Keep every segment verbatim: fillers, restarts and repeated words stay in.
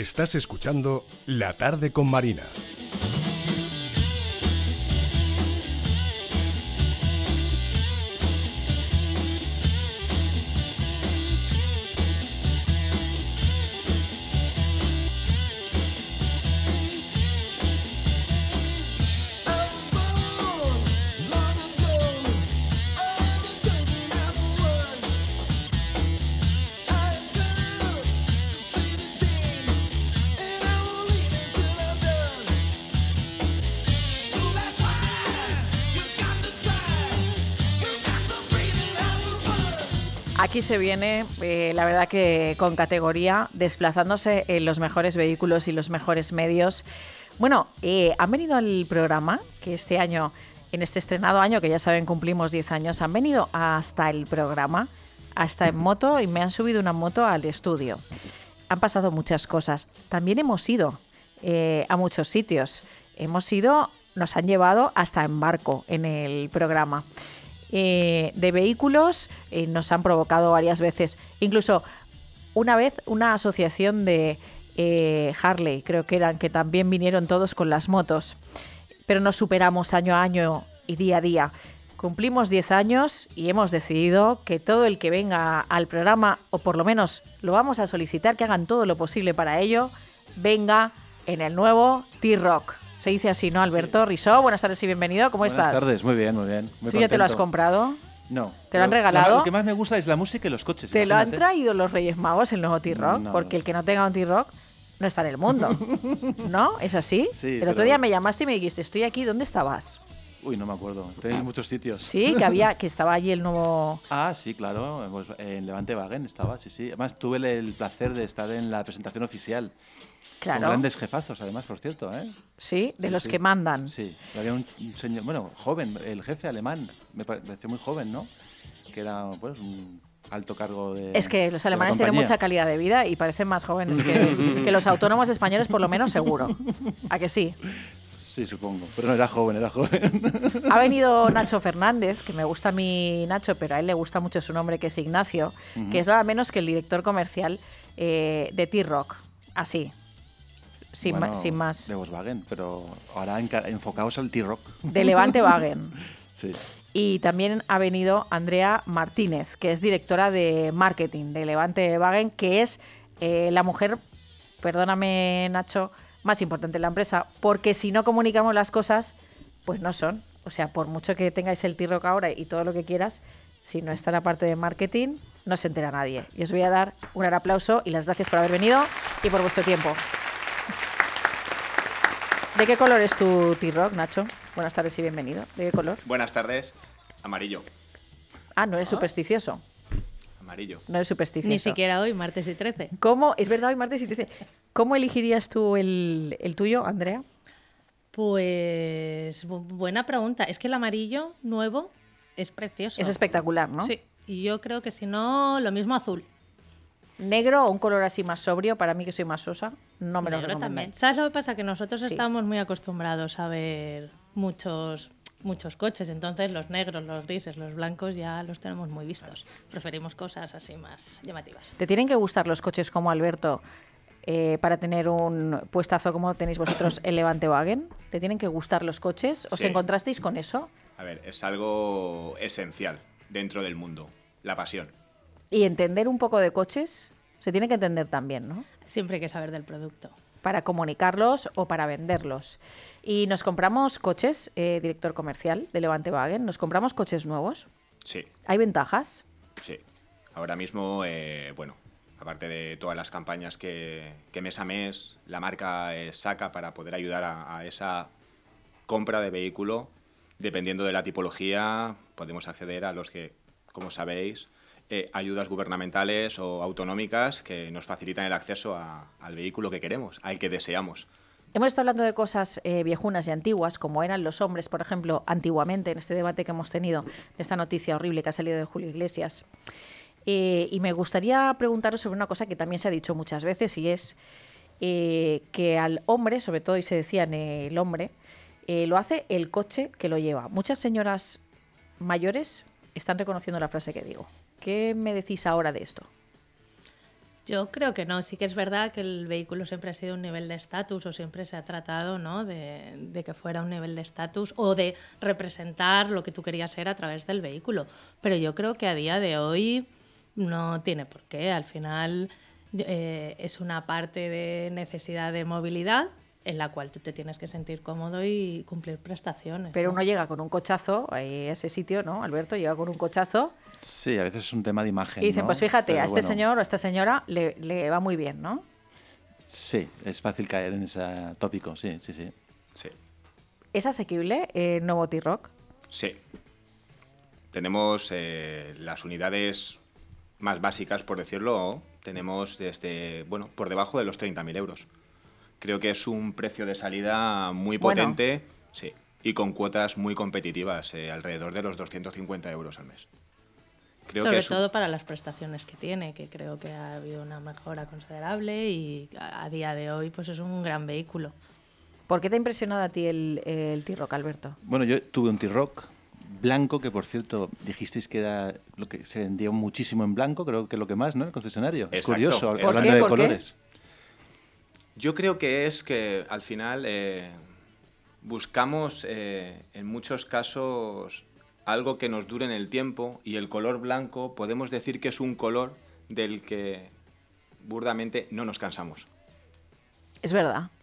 Estás escuchando La Tarde con Marina. Aquí se viene, eh, la verdad que con categoría, desplazándose en los mejores vehículos y los mejores medios. Bueno, eh, han venido al programa, que este año, en este estrenado año, que ya saben cumplimos diez años, han venido hasta el programa, hasta en moto, y me han subido una moto al estudio. Han pasado muchas cosas. También hemos ido eh, a muchos sitios. Hemos ido, nos han llevado hasta en barco en el programa. Eh, de vehículos eh, nos han provocado varias veces. Incluso una vez una asociación de eh, Harley, creo que eran, que también vinieron todos con las motos. Pero nos superamos año a año y día a día. Cumplimos diez años y hemos decidido que todo el que venga al programa, o por lo menos lo vamos a solicitar, que hagan todo lo posible para ello, venga en el nuevo T-Rock. Se dice así, ¿no, Alberto? Sí. Risó, buenas tardes y bienvenido. ¿Cómo buenas estás? Buenas tardes, muy bien, muy bien. Muy ¿Tú contento. ya te lo has comprado? No. ¿Te lo han regalado? Lo que más me gusta es la música y los coches. ¿Te imagínate. lo han traído los Reyes Magos, el nuevo T-Rock? No. Porque el que no tenga un T-Rock no está en el mundo. ¿No? ¿Es así? Sí, el pero... otro día me llamaste y me dijiste, estoy aquí, ¿dónde estabas? Uy, no me acuerdo. Tenéis muchos sitios. Sí, que había, que estaba allí el nuevo... Ah, sí, claro. Pues en Levante Wagen estaba, sí, sí. Además, tuve el placer de estar en la presentación oficial. Claro. Con grandes jefazos, además, por cierto, ¿eh? Sí, de sí, los sí. que mandan. Sí, había un, un señor, bueno, joven, el jefe alemán, me pareció muy joven, ¿no? Que era, pues, un alto cargo de... Es que los alemanes tienen mucha calidad de vida y parecen más jóvenes que, que los autónomos españoles, por lo menos, seguro. ¿A que sí? Sí, supongo. Pero no, era joven, era joven. Ha venido Nacho Fernández, que me gusta a mí Nacho, pero a él le gusta mucho su nombre, que es Ignacio, uh-huh. que es nada menos que el director comercial eh, de T-Rock. Así. Sin, bueno, ma- sin más. De Volkswagen, pero ahora enca- enfocados al T-Rock. De Levante Wagen. Sí. Y también ha venido Andrea Martínez, que es directora de marketing de Levante Wagen, que es eh, la mujer, perdóname Nacho, más importante en la empresa, porque si no comunicamos las cosas, pues no son. O sea, por mucho que tengáis el T-Rock ahora y todo lo que quieras, si no está la parte de marketing, no se entera nadie. Y os voy a dar un gran aplauso y las gracias por haber venido y por vuestro tiempo. ¿De qué color es tu T-Rock, Nacho? Buenas tardes y bienvenido. ¿De qué color? Buenas tardes. Amarillo. Ah, no eres ¿Ah? supersticioso. Amarillo. No eres supersticioso. Ni siquiera hoy, martes y trece. ¿Cómo? Es verdad, hoy martes y trece. ¿Cómo elegirías tú el, el tuyo, Andrea? Pues bu- buena pregunta. Es que el amarillo nuevo es precioso. Es espectacular, ¿no? Sí. Y yo creo que si no, lo mismo azul. Negro o un color así más sobrio, para mí que soy más sosa, no me lo Negro recomendáis. también. ¿Sabes lo que pasa? Que nosotros Sí. estamos muy acostumbrados a ver muchos, muchos coches, entonces los negros, los grises, los blancos ya los tenemos muy vistos. Preferimos cosas así más llamativas. ¿Te tienen que gustar los coches como Alberto eh, para tener un puestazo como tenéis vosotros en Levante Wagen? ¿Te tienen que gustar los coches? ¿Os Sí. encontrasteis con eso? A ver, es algo esencial dentro del mundo. La pasión. Y entender un poco de coches se tiene que entender también, ¿no? Siempre hay que saber del producto. Para comunicarlos o para venderlos. Y nos compramos coches, eh, director comercial de Levante Wagen, nos compramos coches nuevos. Sí, ¿Hay ventajas? sí. Ahora mismo, eh, bueno, aparte de todas las campañas que, que mes a mes la marca eh, saca para poder ayudar a, a esa compra de vehículo, dependiendo de la tipología, podemos acceder a los que, como sabéis, Eh, ayudas gubernamentales o autonómicas que nos facilitan el acceso a, al vehículo que queremos, al que deseamos. Hemos estado hablando de cosas eh, viejunas y antiguas, como eran los hombres, por ejemplo, antiguamente, en este debate que hemos tenido, de esta noticia horrible que ha salido de Julio Iglesias. Eh, y me gustaría preguntaros sobre una cosa que también se ha dicho muchas veces, y es eh, que al hombre, sobre todo, y se decía en el hombre, eh, lo hace el coche que lo lleva. Muchas señoras mayores están reconociendo la frase que digo. ¿Qué me decís ahora de esto? Yo creo que no. Sí que es verdad que el vehículo siempre ha sido un nivel de estatus o siempre se ha tratado, ¿no?, de, de que fuera un nivel de estatus o de representar lo que tú querías ser a través del vehículo. Pero yo creo que a día de hoy no tiene por qué. Al final eh, es una parte de necesidad de movilidad en la cual tú te tienes que sentir cómodo y cumplir prestaciones. Pero ¿no? uno llega con un cochazo a ese sitio, ¿no? Alberto llega con un cochazo. Sí, a veces es un tema de imagen. Y dicen, ¿no? pues fíjate, Pero a este bueno, señor o a esta señora le, le va muy bien, ¿no? Sí, es fácil caer en ese tópico, sí, sí, sí. Sí. ¿Es asequible el nuevo T-Roc? Sí. Tenemos eh, las unidades más básicas, por decirlo, tenemos desde, bueno, por debajo de los treinta mil euros. Creo que es un precio de salida muy Bueno. potente, sí, y con cuotas muy competitivas, eh, alrededor de los doscientos cincuenta euros al mes. Creo Sobre que es un- todo para las prestaciones que tiene, que creo que ha habido una mejora considerable y a, a día de hoy pues es un gran vehículo. ¿Por qué te ha impresionado a ti el, el T-Roc, Alberto? Bueno, yo tuve un T-Roc blanco, que por cierto dijisteis que era lo que se vendía muchísimo en blanco, creo que lo que más, ¿no? El concesionario. Es Exacto. curioso, ¿Por hablando qué? de ¿Por qué? colores. Yo creo que es que al final eh, buscamos eh, en muchos casos algo que nos dure en el tiempo, y el color blanco podemos decir que es un color del que burdamente no nos cansamos. Es verdad.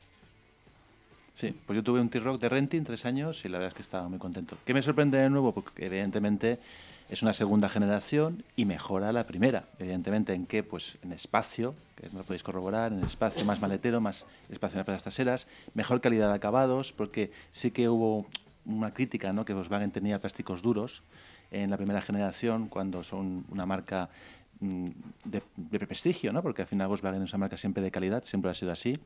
Sí, pues yo tuve un T-Roc de renting tres años y la verdad es que estaba muy contento. ¿Qué me sorprende de nuevo? Porque evidentemente es una segunda generación y mejora la primera. Evidentemente, ¿en qué? Pues en espacio, que no lo podéis corroborar, en espacio, más maletero, más espacio en las plazas traseras, mejor calidad de acabados, porque sí que hubo una crítica, ¿no?, que Volkswagen tenía plásticos duros en la primera generación, cuando son una marca mm, de, de prestigio, ¿no?, porque al final Volkswagen es una marca siempre de calidad, siempre ha sido así,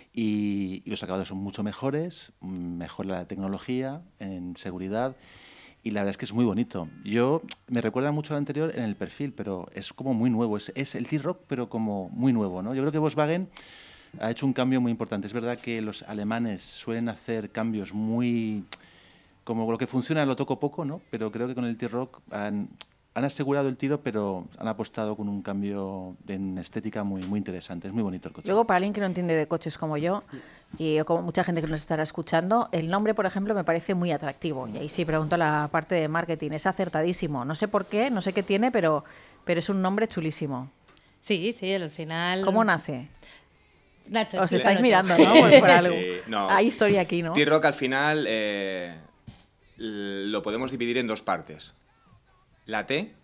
y, y los acabados son mucho mejores, mm, mejora la tecnología en seguridad, y la verdad es que es muy bonito. Yo me recuerda mucho al anterior en el perfil, pero es como muy nuevo, es, es el T-Roc, pero como muy nuevo, ¿no? Yo creo que Volkswagen ha hecho un cambio muy importante. Es verdad que los alemanes suelen hacer cambios muy... como lo que funciona lo toco poco, ¿no? Pero creo que con el T-Roc han, han asegurado el tiro, pero han apostado con un cambio en estética muy, muy interesante. Es muy bonito el coche. Luego, para alguien que no entiende de coches como yo, y como mucha gente que nos estará escuchando, el nombre, por ejemplo, me parece muy atractivo. Y ahí sí pregunto a la parte de marketing. Es acertadísimo. No sé por qué, no sé qué tiene, pero, pero es un nombre chulísimo. Sí, sí, al final... ¿Cómo nace? Nacho, Os tú, estáis Nacho. mirando, ¿no? Por, por algo. Sí, no. Hay historia aquí, ¿no? T-Roc al final eh, l- lo podemos dividir en dos partes. La T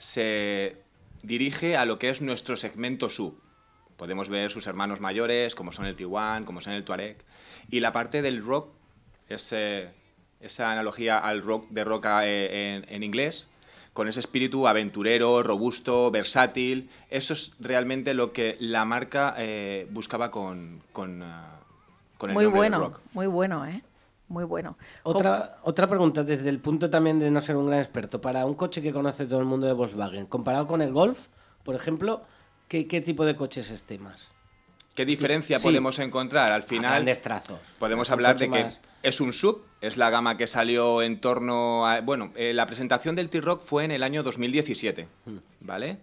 se dirige a lo que es nuestro segmento sub. Podemos ver sus hermanos mayores, como son el Tiguan, como son el Touareg. Y la parte del rock, es, eh, esa analogía al rock de roca eh, en, en inglés, con ese espíritu aventurero, robusto, versátil. Eso es realmente lo que la marca eh, buscaba con, con, uh, con el Muy nombre bueno, del rock. muy bueno, ¿eh? Muy bueno. Otra, otra pregunta, desde el punto también de no ser un gran experto. Para un coche que conoce todo el mundo de Volkswagen, comparado con el Golf, por ejemplo, ¿qué, qué tipo de coche es este más? ¿Qué diferencia Sí. podemos encontrar? Al A final grandes trazos. podemos Es un hablar coche de que más- es un sub, es la gama que salió en torno a... Bueno, eh, la presentación del T-Roc fue en el año dos mil diecisiete, ¿vale?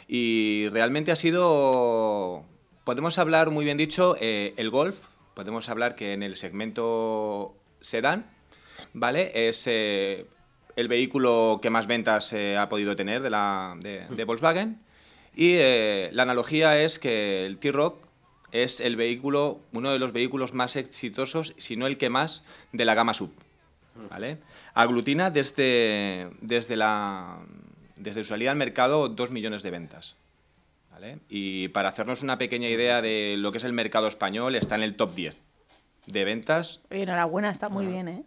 Y realmente ha sido... Podemos hablar, muy bien dicho, eh, el Golf, podemos hablar que en el segmento sedán, ¿vale? Es eh, el vehículo que más ventas eh, ha podido tener de, la, de, de Volkswagen. Y eh, la analogía es que el T-Roc es el vehículo, uno de los vehículos más exitosos, si no el que más, de la gama sub, ¿vale? Aglutina desde, desde, la, desde su salida al mercado dos millones de ventas, ¿vale? Y para hacernos una pequeña idea de lo que es el mercado español, está en el top diez de ventas. Oye, enhorabuena, está muy bien, ¿eh?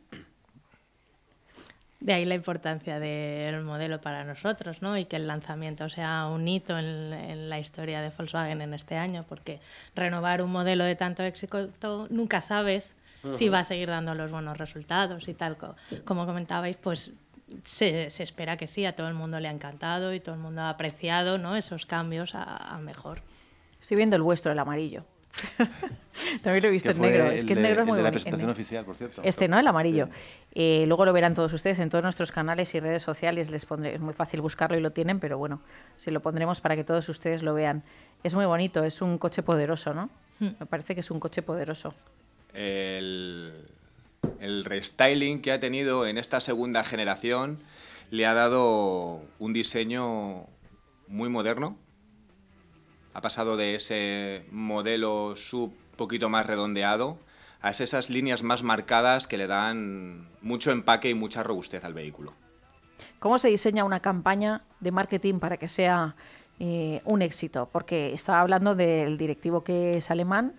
De ahí la importancia del modelo para nosotros, ¿no? Y que el lanzamiento sea un hito en, en la historia de Volkswagen en este año, porque renovar un modelo de tanto éxito nunca sabes uh-huh. si va a seguir dando los buenos resultados y tal. Como comentabais, pues se, se espera que sí, a todo el mundo le ha encantado y todo el mundo ha apreciado, ¿no?, esos cambios a, a mejor. Estoy viendo el vuestro, el amarillo. También lo he visto Que en fue negro. Es que el el de- negro es el muy de la bonito. presentación oficial, por cierto. Este, ¿no? El amarillo. Sí. Eh, luego lo verán todos ustedes en todos nuestros canales y redes sociales. Les pondré, es muy fácil buscarlo y lo tienen, pero bueno, sí lo pondremos para que todos ustedes lo vean. Es muy bonito, es un coche poderoso, ¿no? Hmm. Me parece que es un coche poderoso. El, el restyling que ha tenido en esta segunda generación le ha dado un diseño muy moderno. Ha pasado de ese modelo sub poquito más redondeado a esas líneas más marcadas que le dan mucho empaque y mucha robustez al vehículo. ¿Cómo se diseña una campaña de marketing para que sea eh, un éxito? Porque estaba hablando del directivo que es alemán.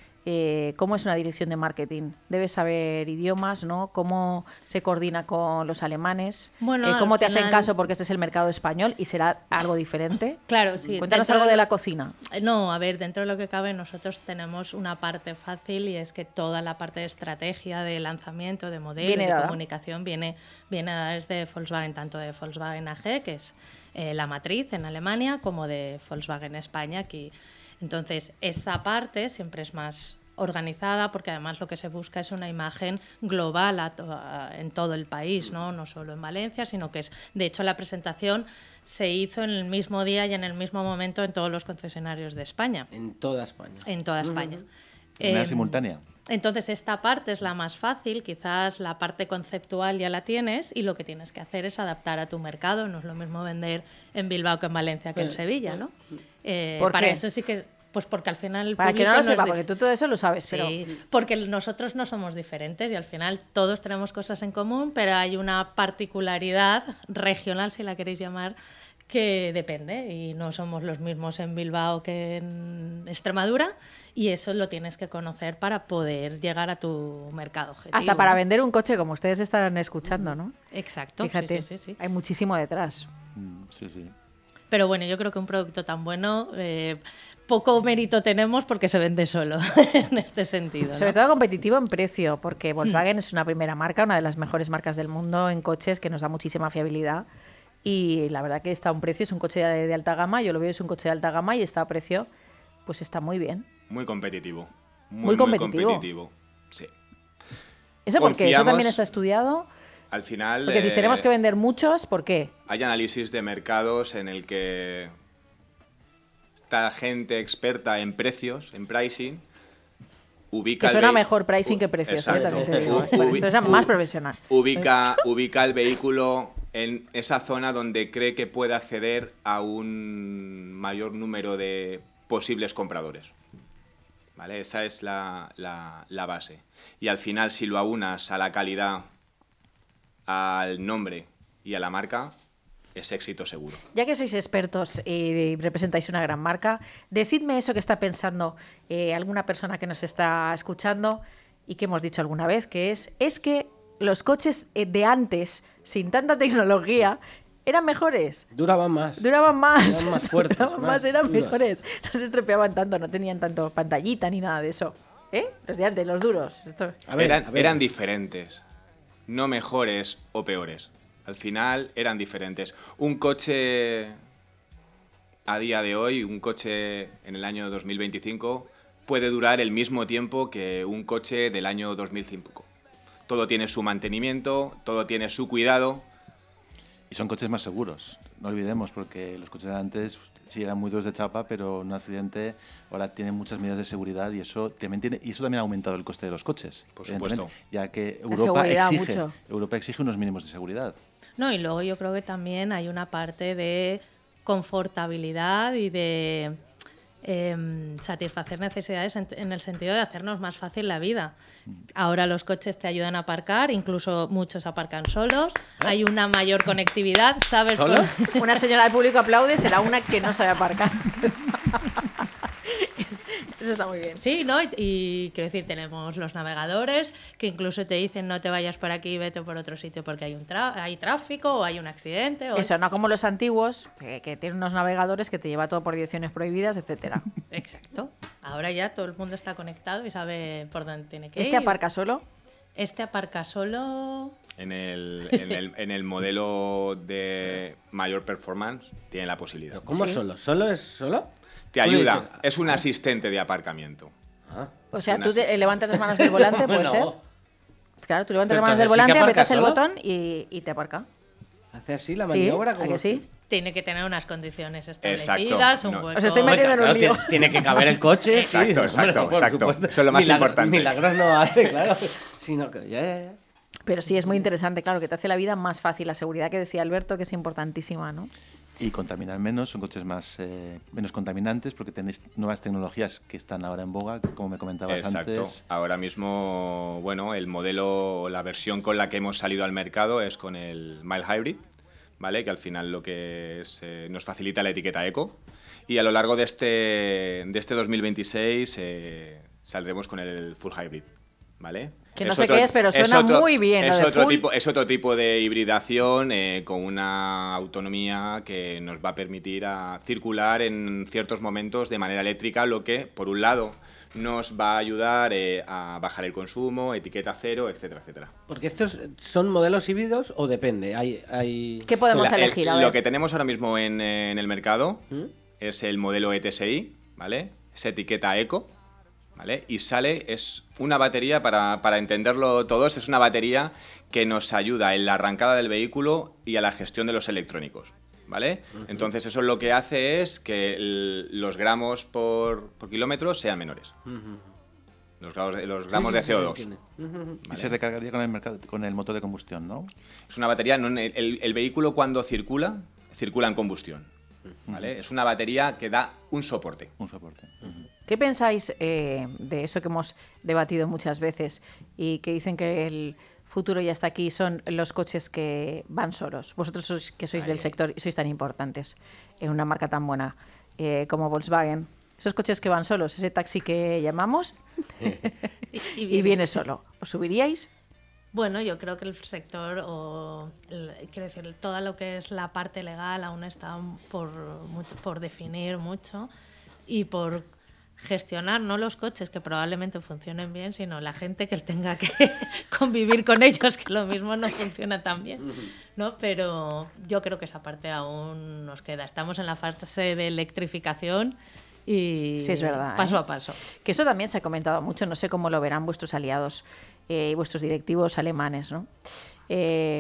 Eh, ¿Cómo es una dirección de marketing? Debe saber idiomas, ¿no? ¿Cómo se coordina con los alemanes? Bueno, Eh, al ¿Cómo te hacen final- caso? Porque este es el mercado español y será algo diferente. Claro, sí. Cuéntanos dentro algo de la cocina. No, a ver, dentro de lo que cabe nosotros tenemos una parte fácil y es que toda la parte de estrategia, de lanzamiento, de modelo, Viene de dada. comunicación viene, viene dada desde Volkswagen, tanto de Volkswagen A G, que es eh, la matriz en Alemania, como de Volkswagen España aquí. Entonces, esta parte siempre es más organizada porque además lo que se busca es una imagen global a to- a- en todo el país, ¿no? No solo en Valencia, sino que es, de hecho, la presentación se hizo en el mismo día y en el mismo momento en todos los concesionarios de España, En toda España. en toda España. De manera Em, simultánea. Entonces, esta parte es la más fácil, quizás la parte conceptual ya la tienes y lo que tienes que hacer es adaptar a tu mercado. No es lo mismo vender en Bilbao que en Valencia que en Eh, Sevilla, ¿no? Eh, ¿Por para qué? eso sí que, pues porque al final el Para que público no lo es sepa, dif- porque tú todo eso lo sabes, pero... Sí, porque nosotros no somos diferentes y al final todos tenemos cosas en común, pero hay una particularidad regional, si la queréis llamar, que depende y no somos los mismos en Bilbao que en Extremadura y eso lo tienes que conocer para poder llegar a tu mercado objetivo. Hasta para ¿no? vender un coche, como ustedes estarán escuchando, ¿no? Exacto, sí, Fíjate, sí, sí, sí. hay muchísimo detrás. Mm, Sí, sí. Pero bueno, yo creo que un producto tan bueno, eh, poco mérito tenemos porque se vende solo en este sentido. ¿no? Sobre todo competitivo en precio, porque Volkswagen es una primera marca, una de las mejores marcas del mundo en coches, que nos da muchísima fiabilidad. Y la verdad que está a un precio, es un coche de, de alta gama, yo lo veo, es un coche de alta gama y está a precio, pues está muy bien. Muy competitivo. Muy competitivo. competitivo, sí. ¿Eso por qué? ¿Eso Confiamos- también está estudiado? Al final Porque si eh, tenemos que vender muchos, ¿por qué? hay análisis de mercados en el que esta gente experta en precios, en pricing, ubica Que el suena vehi- mejor pricing u- que precios, ¿eh? Exacto. También te digo, ¿eh? U- Bueno, ubi- esto es u- más profesional. Ubica, ubica el vehículo en esa zona donde cree que puede acceder a un mayor número de posibles compradores. ¿Vale? Esa es la, la- la base. Y al final, si lo aunas a la calidad, al nombre y a la marca, es éxito seguro. Ya que sois expertos y representáis una gran marca, decidme eso que está pensando eh, alguna persona que nos está escuchando y que hemos dicho alguna vez, que es, es que los coches eh, de antes, sin tanta tecnología, eran mejores. Duraban más. Duraban más. Eran más fuertes, Duraban más, más eran duros. mejores. No se estropeaban tanto, no tenían tanto pantallita ni nada de eso. ¿Eh? Los de antes, los duros. Esto- A ver, eran, a ver. eran diferentes, no mejores o peores. Al final eran diferentes. Un coche a día de hoy, un coche en el año dos mil veinticinco, puede durar el mismo tiempo que un coche del año dos mil cinco. Todo tiene su mantenimiento, todo tiene su cuidado. Y son coches más seguros, no olvidemos, porque los coches de antes sí eran muy duros de chapa, pero un accidente ahora tiene muchas medidas de seguridad y eso también tiene y eso también ha aumentado el coste de los coches, Por evidentemente, supuesto. ya que Europa seguridad exige, mucho. Europa exige unos mínimos de seguridad. No, y luego yo creo que también hay una parte de confortabilidad y de em, satisfacer necesidades en, en el sentido de hacernos más fácil la vida. Ahora los coches te ayudan a aparcar, incluso muchos aparcan solos, hay una mayor conectividad, ¿sabes? ¿Solo? Con- Una señora del público aplaude, será una que no sabe aparcar. Eso está muy bien. Sí, ¿no? Y, y quiero decir, tenemos los navegadores que incluso te dicen no te vayas por aquí, vete por otro sitio porque hay un tra- hay tráfico o hay un accidente. O Eso, no como los antiguos, que, que tienen unos navegadores que te lleva todo por direcciones prohibidas, etcétera. Exacto. Ahora ya todo el mundo está conectado y sabe por dónde tiene que ir. ¿Este aparca solo? Este aparca solo. En el, en el, en el modelo de mayor performance tiene la posibilidad. ¿Cómo Sí. solo? ¿Solo es solo? Te Tú ayuda, dices, es un asistente de aparcamiento. Ah. O sea, Una tú te- siesta. levantas las manos del volante, puede Bueno, ser. Claro, tú levantas Pero las manos del entonces sí que volante, aparca aprietas el solo. botón y, y te aparca. hace así la Sí, maniobra. ¿a como que sí? Tiene que tener unas condiciones Exacto. establecidas, un No. hueco. Os estoy Hombre, metiendo en un claro, lío. tiene- Tiene que caber el coche. Exacto, sí, exacto, hombre, por exacto. supuesto. Eso es lo más Milagro- importante. Milagros no hace, claro. Sino que ya, ya, ya. Pero sí, es muy interesante, claro, que te hace la vida más fácil. La seguridad que decía Alberto, que es importantísima, ¿no? Y contaminan menos, son coches más eh, menos contaminantes porque tenéis nuevas tecnologías que están ahora en boga, como me comentabas Exacto. antes. Ahora mismo, bueno, el modelo, la versión con la que hemos salido al mercado es con el Mild Hybrid, ¿vale? Que al final lo que es, eh, nos facilita la etiqueta Eco. Y a lo largo de este, de este dos mil veintiséis eh, saldremos con el Full Hybrid, ¿vale? Que no sé qué es, pero suena muy bien, lo Es de otro, full. tipo, es otro tipo de hibridación eh, con una autonomía que nos va a permitir a circular en ciertos momentos de manera eléctrica, lo que, por un lado, nos va a ayudar eh, a bajar el consumo, etiqueta cero, etcétera, etcétera. Porque estos son modelos híbridos o depende. Hay, hay... ¿Qué podemos La- el- elegir? A lo ver. que tenemos ahora mismo en, eh, en el mercado ¿Mm? es el modelo E T S I, ¿vale? Es etiqueta Eco, ¿vale? Y sale, es una batería, para, para entenderlo todos, es una batería que nos ayuda en la arrancada del vehículo y a la gestión de los electrónicos, ¿vale? Entonces eso lo que hace es que el- los gramos por, por kilómetro sean menores. Los gramos, de- los gramos Sí, de sí, C O sí, dos. se entiende. Ujú. Y se recargaría con el, mercado, con el motor de combustión, ¿no? Es una batería, no- el, el- el vehículo cuando circula, circula en combustión, ¿vale? Es una batería que da un soporte. Un soporte. Ujú. ¿Qué pensáis eh, de eso que hemos debatido muchas veces y que dicen que el futuro ya está aquí? Son los coches que van solos. Vosotros sois, que sois del sector y sois tan importantes en una marca tan buena eh, como Volkswagen. Esos coches que van solos, ese taxi que llamamos Y, y viene solo. ¿Os subiríais? Bueno, yo creo que el sector, o el- quiero decir, todo lo que es la parte legal aún está por, mucho- por definir mucho y por gestionar, no los coches que probablemente funcionen bien, sino la gente que tenga que convivir con ellos, que lo mismo no funciona tan bien, ¿no? Pero yo creo que esa parte aún nos queda. Estamos en la fase de electrificación y Sí, es verdad, paso ¿eh? a paso. Que esto también se ha comentado mucho, no sé cómo lo verán vuestros aliados eh, y vuestros directivos alemanes, ¿no? Eh,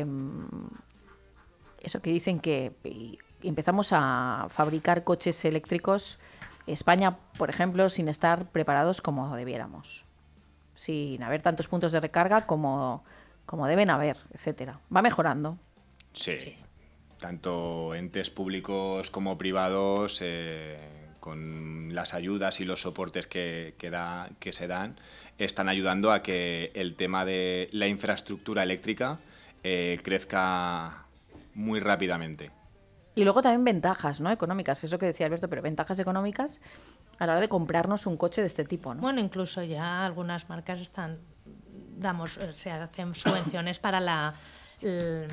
eso que dicen que y- empezamos a fabricar coches eléctricos, España, por ejemplo, sin estar preparados como debiéramos, sin haber tantos puntos de recarga como, como deben haber, etcétera. Va mejorando. Sí. Tanto entes públicos como privados, eh, con las ayudas y los soportes que, que, da, que se dan, están ayudando a que el tema de la infraestructura eléctrica eh, crezca muy rápidamente. Y luego también ventajas, ¿no? Económicas, que es lo que decía Alberto, pero ventajas económicas a la hora de comprarnos un coche de este tipo, ¿no? Bueno, incluso ya algunas marcas están, damos, o sea, hacen subvenciones para la, l-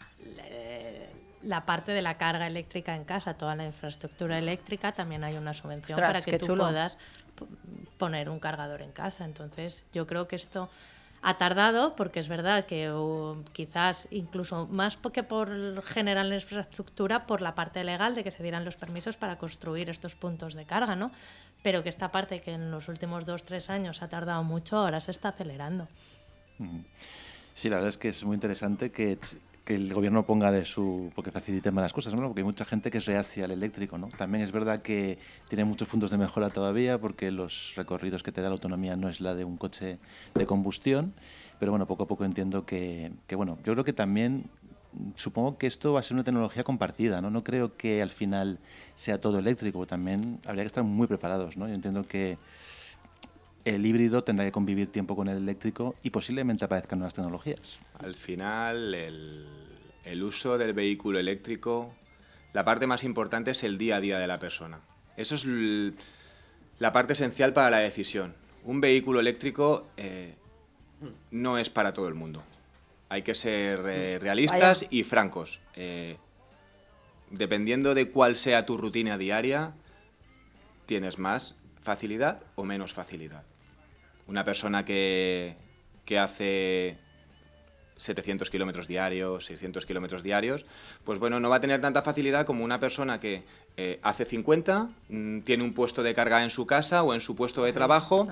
le- la parte de la carga eléctrica en casa, toda la infraestructura eléctrica, también hay una subvención Ostras, para que qué tú chulo. puedas p- poner un cargador en casa. Entonces, yo creo que esto ha tardado, porque es verdad que uh, quizás incluso más po- que por generar la infraestructura, por la parte legal de que se dieran los permisos para construir estos puntos de carga, ¿no? Pero que esta parte que en los últimos dos, tres años ha tardado mucho, ahora se está acelerando. Ujú. Sí, la verdad es que es muy interesante que, que el gobierno ponga de su... porque facilite más las cosas, ¿no? Porque hay mucha gente que es reacia al eléctrico, ¿no? También es verdad que tiene muchos puntos de mejora todavía porque los recorridos que te da la autonomía no es la de un coche de combustión, pero bueno, poco a poco entiendo que, que bueno, yo creo que también supongo que esto va a ser una tecnología compartida, ¿no? No creo que al final sea todo eléctrico, también habría que estar muy preparados, ¿no? Yo entiendo que el híbrido tendrá que convivir tiempo con el eléctrico y posiblemente aparezcan nuevas tecnologías. Al final, el, el uso del vehículo eléctrico, la parte más importante es el día a día de la persona. Eso es l- la parte esencial para la decisión. Un vehículo eléctrico eh, no es para todo el mundo. Hay que ser eh, realistas Vaya. y francos. Eh, dependiendo de cuál sea tu rutina diaria, tienes más facilidad o menos facilidad. Una persona que, que hace setecientos kilómetros diarios, seiscientos kilómetros diarios, pues bueno, no va a tener tanta facilidad como una persona que eh, hace cincuenta, mm, tiene un puesto de carga en su casa o en su puesto de trabajo,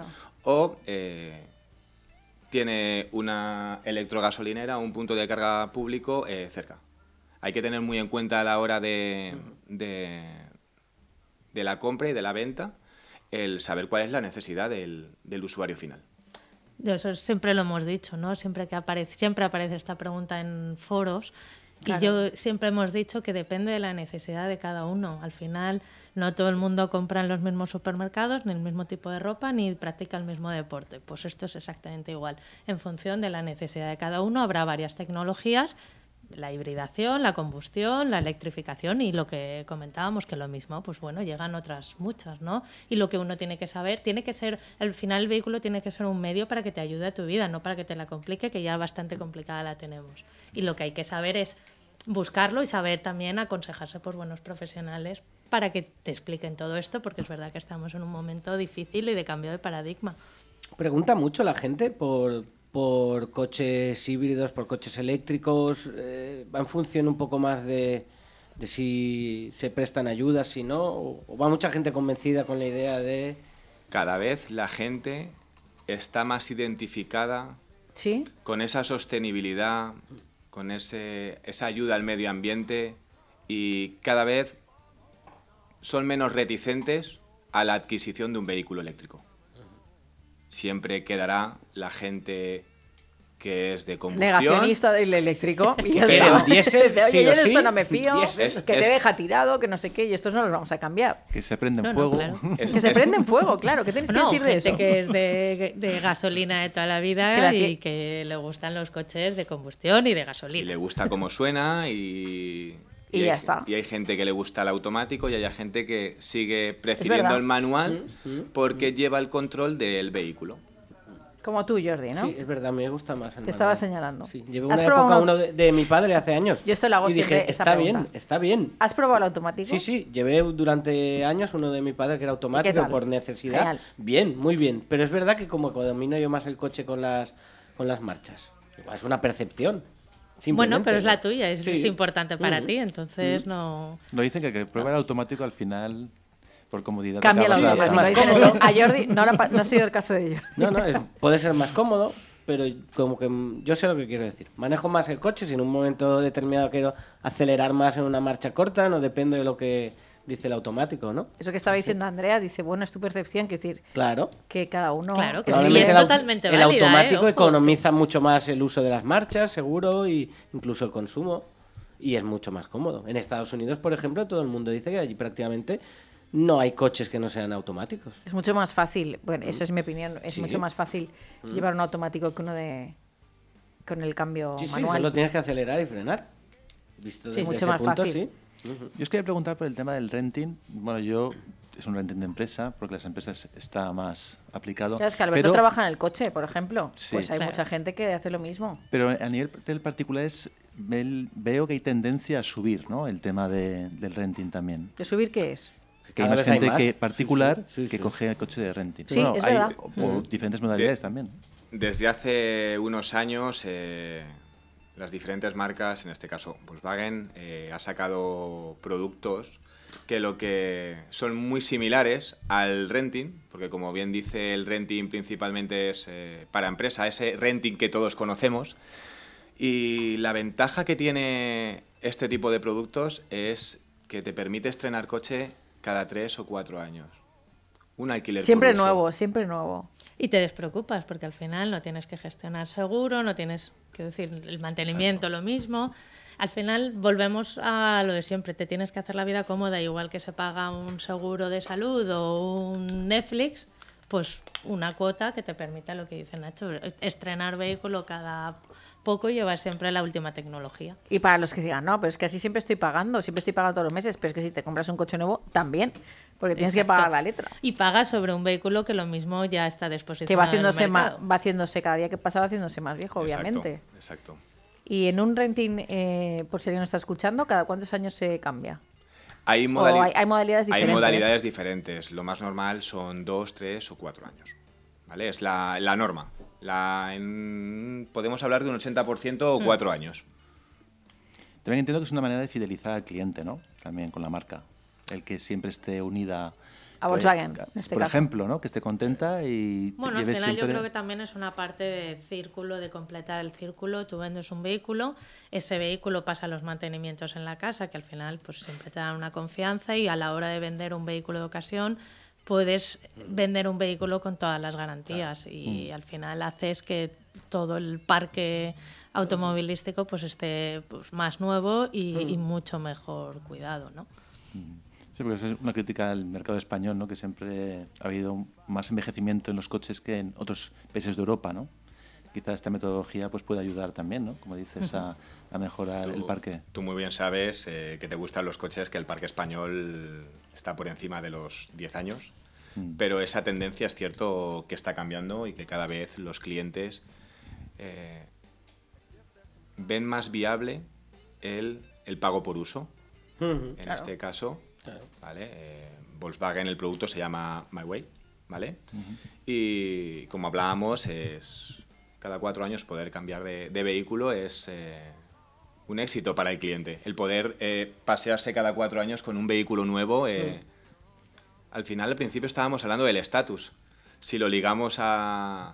o eh, tiene una electrogasolinera o un punto de carga público eh, cerca. Hay que tener muy en cuenta a la hora de, de, de la compra y de la venta el saber cuál es la necesidad del, del usuario final. Eso siempre lo hemos dicho, ¿no? Siempre que aparece, siempre aparece esta pregunta en foros. Claro. Y yo siempre hemos dicho que depende de la necesidad de cada uno. Al final, no todo el mundo compra en los mismos supermercados, ni el mismo tipo de ropa, ni practica el mismo deporte. Pues esto es exactamente igual. En función de la necesidad de cada uno, habrá varias tecnologías: la hibridación, la combustión, la electrificación y lo que comentábamos, que lo mismo, pues bueno, llegan otras muchas, ¿no? Y lo que uno tiene que saber, tiene que ser, al final el vehículo tiene que ser un medio para que te ayude a tu vida, no para que te la complique, que ya bastante complicada la tenemos. Y lo que hay que saber es buscarlo y saber también aconsejarse por buenos profesionales para que te expliquen todo esto, porque es verdad que estamos en un momento difícil y de cambio de paradigma. Pregunta mucho la gente por, por coches híbridos, por coches eléctricos. Eh, ¿va en función un poco más de, de si se prestan ayudas, si no? ¿O, o va mucha gente convencida con la idea de...? Cada vez la gente está más identificada ¿Sí? con esa sostenibilidad, con ese, esa ayuda al medio ambiente, y cada vez son menos reticentes a la adquisición de un vehículo eléctrico. Siempre quedará la gente que es de combustión. Negacionista del eléctrico. Y ya Pero está. el diésel, Dice, oye, sí o yo de sí, esto no me fío, diésel. que te Es- deja tirado, que no sé qué, y estos no los vamos a cambiar. Que se prende en No, no, fuego. claro. Es- Que se es- prende en fuego, claro. ¿Qué tienes No, que decir de gente eso? que es de, de gasolina de toda la vida Que la y tie- que le gustan los coches de combustión y de Y gasolina. le gusta cómo suena y... Y ya hay, está. Y hay gente que le gusta el automático y hay gente que sigue verdad. prefiriendo el manual porque lleva el control del vehículo. Como tú, Jordi, ¿no? Sí, es verdad, me gusta más el Te manual. estaba señalando. Sí, llevé ¿Has una probado época uno- uno de, de mi padre hace años. Yo esto lo hago y dije, siempre, esta está pregunta. bien, está bien. ¿Has probado el automático? Sí, sí, llevé durante años uno de mi padre que era automático tal? por necesidad. Genial. Bien, muy bien. Pero es verdad que como domino yo más el coche con las, con las marchas. Igual es una percepción. Bueno, pero es la ¿no? tuya, es, Sí. es importante para Mm. ti, entonces no... Nos dicen que, que prueba el automático al final, por comodidad. te Cambia el acabas automático. adaptando. más Dicen eso. A Jordi no, la pa- no ha sido el caso de ellos. No, no, es- puede ser más cómodo, pero como que mm, yo sé lo que quiero decir. Manejo más el coche, si en un momento determinado quiero acelerar más en una marcha corta, no depende de lo que dice el automático, ¿no? Eso que estaba diciendo Andrea, dice, bueno, es tu percepción, que decir, Claro. que cada uno... Claro, que sí, Probablemente y es el au- totalmente el válida, automático ¿eh? Ojo. economiza mucho más el uso de las marchas, seguro, y incluso el consumo, y es mucho más cómodo. En Estados Unidos, por ejemplo, todo el mundo dice que allí prácticamente no hay coches que no sean automáticos. Es mucho más fácil, bueno, esa es mi opinión, es Sí. mucho más fácil llevar un automático que uno de con el cambio Sí, sí, manual. solo tienes que acelerar y frenar. Visto Sí, desde mucho ese más punto, fácil. sí. Ujú. Yo os quería preguntar por el tema del renting. Bueno, yo es un renting de empresa, porque las empresas está más aplicado. Claro, es que Alberto pero, trabaja en el coche, por ejemplo. Sí. Pues hay Claro. mucha gente que hace lo mismo. pero a nivel del particular es, ve- veo que hay tendencia a subir, ¿no? El tema de- del renting también. ¿De subir qué es? Que hay Cada más vez hay gente más. que Sí, particular sí, sí, que sí. coge el coche de renting. Sí, es hay verdad. o- o diferentes modalidades también. Desde hace unos años, eh, las diferentes marcas, en este caso Volkswagen, eh, ha sacado productos que lo que son muy similares al renting, porque como bien dice, el renting principalmente es eh, para empresa, ese renting que todos conocemos. Y la ventaja que tiene este tipo de productos es que te permite estrenar coche cada tres o cuatro años. Un alquiler por Siempre uso. nuevo, siempre nuevo. Y te despreocupas porque al final no tienes que gestionar seguro, no tienes, quiero decir, el mantenimiento lo mismo. Al final volvemos a lo de siempre, te tienes que hacer la vida cómoda, igual que se paga un seguro de salud o un Netflix, pues una cuota que te permita lo que dice Nacho, estrenar vehículo cada poco y llevar siempre la última tecnología. Y para los que digan, no, pero es que así siempre estoy pagando, siempre estoy pagando todos los meses, pero es que si te compras un coche nuevo, también, porque tienes que Exacto. pagar la letra. Y pagas sobre un vehículo que lo mismo ya está a disposición. Que va del haciéndose, ma- mercado. va haciéndose cada día que pasa, va haciéndose más viejo, Exacto, obviamente. Exacto. Y en un renting, eh, por si alguien no está escuchando, ¿cada cuántos años se cambia? Hay, O modali- hay, hay modalidades hay diferentes. modalidades diferentes. Lo más normal son dos, tres o cuatro años. ¿Vale? Es la, la norma. La, en- podemos hablar de un ochenta por ciento o cuatro años. También entiendo que es una manera de fidelizar al cliente, ¿no? También con la marca. El que siempre esté unida A Volkswagen, que, en este por caso. ejemplo, ¿no? Que esté contenta y te Bueno, al lleves final siempre... yo creo que también es una parte de círculo, de completar el círculo. Tú vendes un vehículo, ese vehículo pasa los mantenimientos en la casa, que al final pues siempre te dan una confianza, y a la hora de vender un vehículo de ocasión puedes vender un vehículo con todas las garantías y al final haces que todo el parque automovilístico pues esté pues, más nuevo y, y mucho mejor cuidado, ¿no? Sí, porque eso es una crítica al mercado español, ¿no? Que siempre ha habido más envejecimiento en los coches que en otros países de Europa, ¿no? Quizá esta metodología pues puede ayudar también, ¿no? Como dices, a, a mejorar Tú, el parque. tú muy bien sabes eh, que te gustan los coches, que el parque español está por encima de los diez años, mm. pero esa tendencia es cierto que está cambiando y que cada vez los clientes eh, ven más viable el, el pago por uso. Uh-huh. En claro. este caso, claro. ¿vale? Eh, Volkswagen, el producto se llama My Way, ¿vale? Uh-huh. Y como hablábamos, es cada cuatro años poder cambiar de, de vehículo es eh, un éxito para el cliente. El poder eh, pasearse cada cuatro años con un vehículo nuevo, eh, uh-huh. al final, al principio estábamos hablando del estatus. Si lo ligamos a,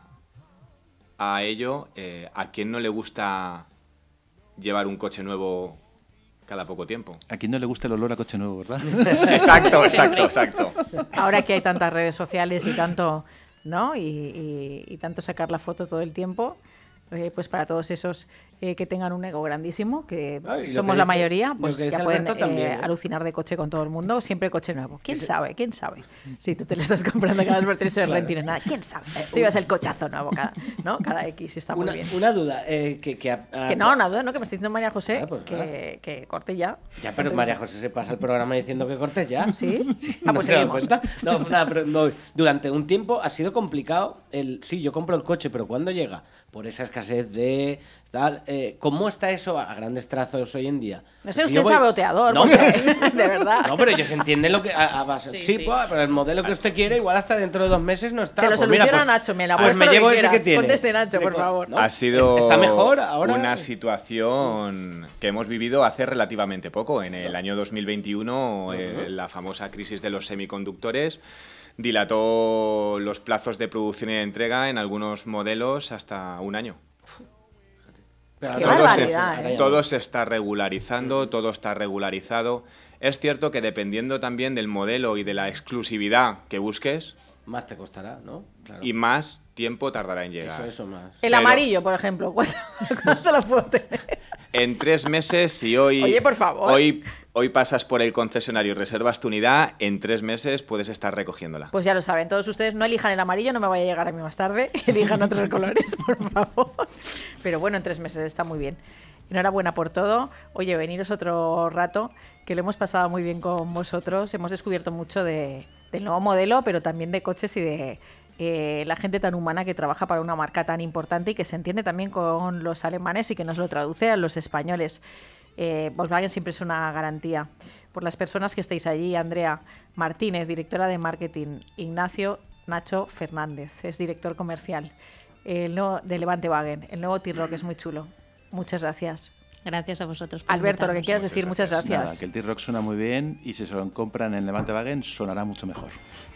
a ello, eh, ¿a quién no le gusta llevar un coche nuevo cada poco tiempo? A quién no le gusta el olor a coche nuevo, ¿verdad? Exacto, exacto, exacto. Ahora que hay tantas redes sociales y tanto, ¿no? Y, y, y tanto sacar la foto todo el tiempo, eh, pues para todos esos eh, que tengan un ego grandísimo, que Ay, somos que la dice, mayoría, pues que ya pueden eh, también, ¿eh? alucinar de coche con todo el mundo, siempre coche nuevo. ¿Quién Ese... sabe? ¿Quién sabe? Si tú te lo estás comprando cada vez por tres claro. renting, nada. ¿Quién sabe? Tú ibas el cochazo nuevo cada, ¿no? Cada X, está una, muy bien. Una duda, eh, que, que, a, a... que no, una duda, ¿no? Que me está diciendo María José ah, pues, que, ah. que corte ya. Ya, pero Entonces, María José se pasa el programa diciendo que cortes ya. ¿Sí? sí ah, pues ¿no seguimos. No, nada, pero no, durante un tiempo ha sido complicado el... Sí, yo compro el coche, pero ¿cuándo llega? Por esa escasez de... tal eh, ¿Cómo está eso a grandes trazos hoy en día? No sé, si usted voy... saboteador, no, porque, de verdad. No, pero ellos entienden lo que... A, a base... sí, sí, sí, pues, pero el modelo que usted quiere igual hasta dentro de dos meses no está. Te lo pues soluciona mira, pues, Nacho, me la pues me llevo ese que tiene. Conteste Nacho, por favor. ¿No? Ha sido ¿Está mejor ahora? Una situación que hemos vivido hace relativamente poco. En el año dos mil veintiuno, uh-huh. eh, la famosa crisis de los semiconductores dilató los plazos de producción y de entrega en algunos modelos hasta un año. Qué todo, se, eh. todo se está regularizando, todo está regularizado. Es cierto que dependiendo también del modelo y de la exclusividad que busques, más te costará, ¿no? Claro. Y más tiempo tardará en llegar. Eso, eso más. El Pero, amarillo, por ejemplo, ¿cuánto, cuánto lo puedo tener? En tres meses, si hoy, Oye, por favor. hoy, hoy pasas por el concesionario y reservas tu unidad, en tres meses puedes estar recogiéndola. Pues ya lo saben, todos ustedes no elijan el amarillo, no me vaya a llegar a mí más tarde, elijan otros colores, por favor. Pero bueno, en tres meses está muy bien. Enhorabuena por todo. Oye, veniros otro rato, que lo hemos pasado muy bien con vosotros. Hemos descubierto mucho de, del nuevo modelo, pero también de coches y de eh, la gente tan humana que trabaja para una marca tan importante y que se entiende también con los alemanes y que nos lo traduce a los españoles. Eh, Volkswagen siempre es una garantía. Por las personas que estáis allí, Andrea Martínez, directora de marketing, Ignacio Nacho Fernández, es director comercial el nuevo, de Levante Wagen, el nuevo T-Roc es muy chulo. Muchas gracias. Gracias a vosotros. Por Alberto, lo que quieras muchas decir, gracias. muchas gracias. Nada, que el T-Roc suena muy bien y si se lo compran en Levante Wagen sonará mucho mejor.